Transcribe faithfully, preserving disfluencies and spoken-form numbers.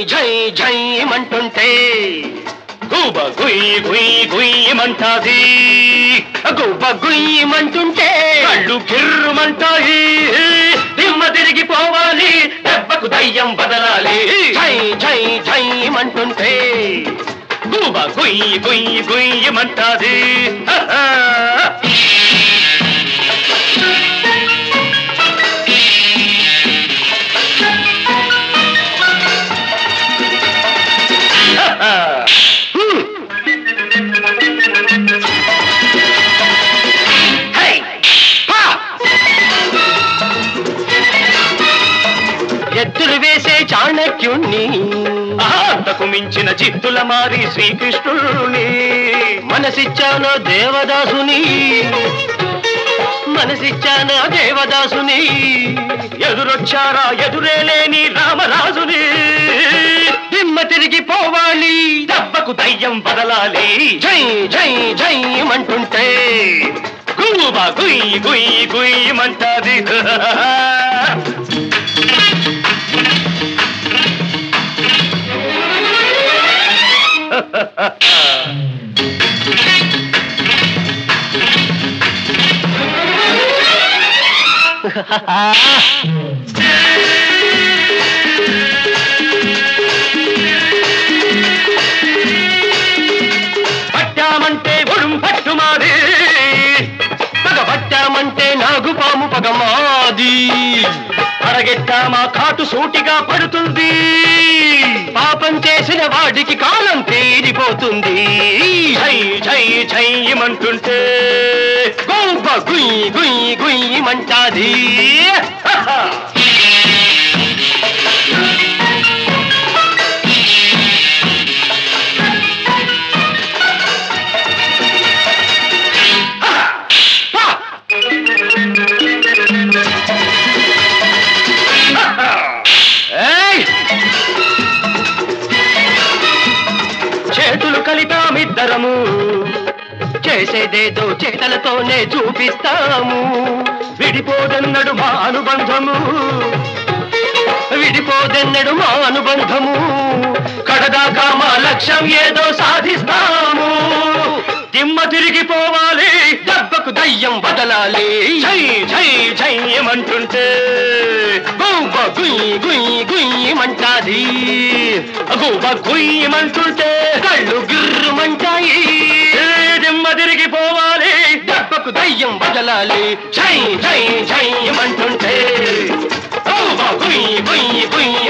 జై జై మంటుంటే గుబ గుయ్ గుయ్ గుయ్యమంటాది గుబ గుయ్యమంటుంటే కళ్ళు కిర్రుమంటాయి దిమ్మ తిరిగిపోవాలి దెబ్బకు దయ్యం బదలాలి జై జై జై మంటుంటే గుబ గుయ్ గుయ్ గుయ్యమంటాది ఎత్తులు వేసే చాణక్యుణ్ణి అంతకు మించిన జిత్తుల మారి శ్రీకృష్ణుని మనసిచ్చానో దేవదాసుని మనసిచ్చానో దేవదాసుని ఎదురొచ్చారా ఎదురే లేని రామరాజుని దిమ్మ తిరిగిపోవాలి దెబ్బకు దయ్యం బదలాలి జై జై జై మంటుంటే గుబా గుయ్ గుయ్ గుయ్యమంటాది పట్టామంటే ఒడుం పట్టుమాది పగ పట్టామంటే నాగుపాము పగమాది అరగెట్టామా కాటు సూటిగా పడుతుంది పాపం చేసిన వాడికి కాలం తీరిపోతుంది జై జై జైమంటుంటే గోప గుయ్ గుయ్ గుయ్యమంటాది చేతులు కలిపామిద్దరము చేసేదేదో చేతలతోనే చూపిస్తాము విడిపోదన్నడు మా అనుబంధము విడిపోదన్నడు మా అనుబంధము కడదాకా మా లక్ష్యం ఏదో సాధిస్తాము దిమ్మ తిరిగిపోవాలి దెబ్బకు దయ్యం బదలాలి జై జై జైమంటుంటే గుబ గుయ్ గుయ్ గుయ్యమంటాది గుబ గుయ్యమంటుంటే కళ్ళు గిర్రుమంటాయి దిమ్మ తిరిగిపోవాలి దెబ్బకు దయ్యం బదలాలి జై జై జైమంటుంటే గుబ గుయ్ గుయ్ గుయ్